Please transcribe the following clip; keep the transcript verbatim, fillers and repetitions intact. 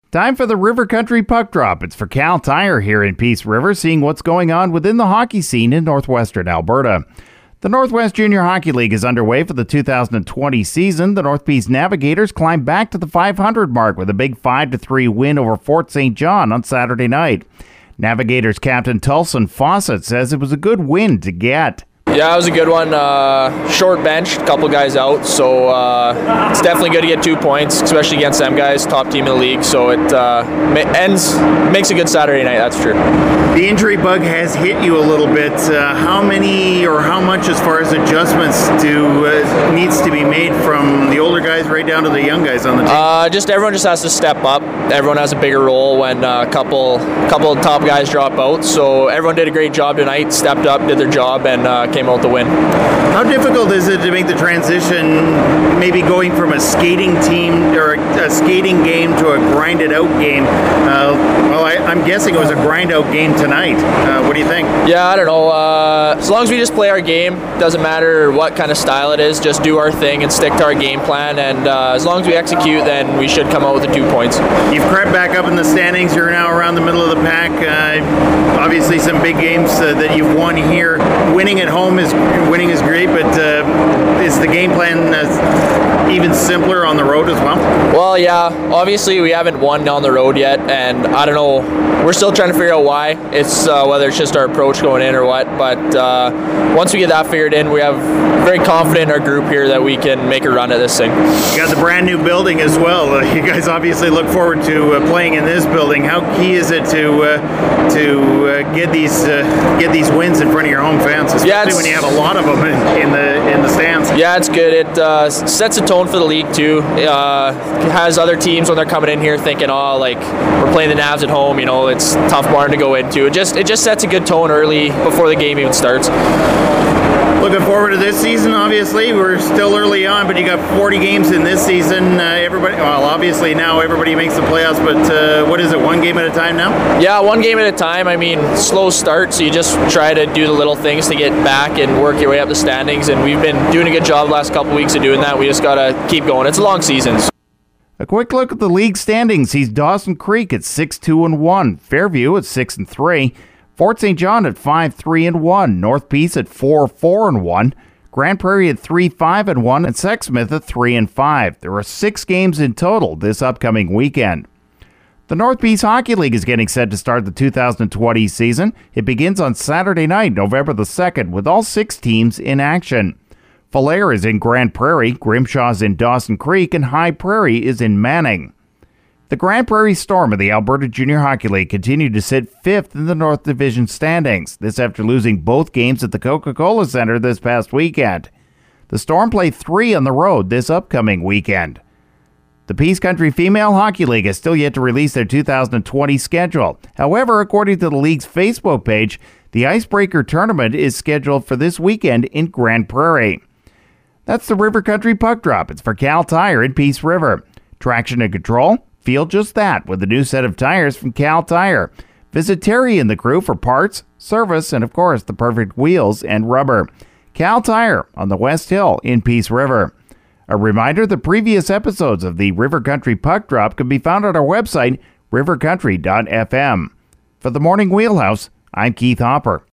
Time for the River Country Puck Drop. It's for Cal Tire here in Peace River, seeing what's going on within the hockey scene in northwestern Alberta. The Northwest Junior Hockey League is underway for the two thousand twenty season. The North Peace Navigators climbed back to the five hundred mark with a big five to three win over Fort Saint John on Saturday night. Navigators captain Tulson Fawcett says it was a good win to get. Yeah, it was a good one. Uh, short bench, a couple guys out, so uh, it's definitely good to get two points, especially against them guys, top team in the league. So it uh, ends makes a good Saturday night. That's true. The injury bug has hit you a little bit. Uh, how many or how much, as far as adjustments, do uh, needs to be made from the older guys right down to the young guys on the team? Uh, just everyone just has to step up. Everyone has a bigger role when uh, a couple couple of top guys drop out. So everyone did a great job tonight. Stepped up, did their job, and uh, came out to win. How difficult is it to make the transition, maybe going from a skating team or a, a skating game to a grinded out game? Uh, well, I, I'm guessing it was a grind out game tonight. Uh, what do you think? Yeah, I don't know. Uh, as long as we just play our game, doesn't matter what kind of style it is, just do our thing and stick to our game plan. And uh, as long as we execute, then we should come out with the two points. You've crept back up in the standings. You're now around the middle of the pack. Uh, obviously, some big games uh, that you've won here. Winning at home is winning is great, but uh, is the game plan uh, even simpler on the road as well? Well, yeah. Obviously, we haven't won on the road yet, and I don't know. We're still trying to figure out why. It's uh, whether it's just our approach going in or what. But uh, once we get that figured in, we have very confident in our group here that we can make a run at this thing. You got the brand new building as well. Uh, you guys obviously look forward to uh, playing in this building. How key is it to uh, to uh, get these uh, get these wins in front of your home fans, especially yeah, when you have a lot of them in, in the in the stands? Yeah, it's good. It uh, sets a tone for the league too. Uh, has other teams when they're coming in here thinking, oh, like we're playing the Navs at home. You know, it's a tough barn to go into. It just it just sets a good tone early before the game even starts. Looking forward to this season, obviously. We're still early on, but you got forty games in this season. Uh, everybody, well, obviously now everybody makes the playoffs, but uh, what is it, one game at a time now? Yeah, one game at a time. I mean, slow start, so you just try to do the little things to get back and work your way up the standings, and we've been doing a good job the last couple weeks of doing that. We just got to keep going. It's a long season. A quick look at the league standings sees Dawson Creek at six two and one, Fairview at six and three, Fort Saint John at five three and one, North Peace at four four and one, Grand Prairie at three five and one, and Sexsmith at three and five. There are six games in total this upcoming weekend. The North Peace Hockey League is getting set to start the two thousand twenty season. It begins on Saturday night, November the second, with all six teams in action. Falher is in Grand Prairie, Grimshaw is in Dawson Creek, and High Prairie is in Manning. The Grand Prairie Storm of the Alberta Junior Hockey League continued to sit fifth in the North Division standings, this after losing both games at the Coca-Cola Center this past weekend. The Storm play three on the road this upcoming weekend. The Peace Country Female Hockey League has still yet to release their two thousand twenty schedule. However, according to the league's Facebook page, the Icebreaker Tournament is scheduled for this weekend in Grand Prairie. That's the River Country Puck Drop. It's for Cal Tire in Peace River. Traction and control? Feel just that with a new set of tires from Cal Tire. Visit Terry and the crew for parts, service, and of course the perfect wheels and rubber. Cal Tire on the West Hill in Peace River. A reminder, the previous episodes of the River Country Puck Drop can be found on our website, river country dot f m. For the Morning Wheelhouse, I'm Keith Hopper.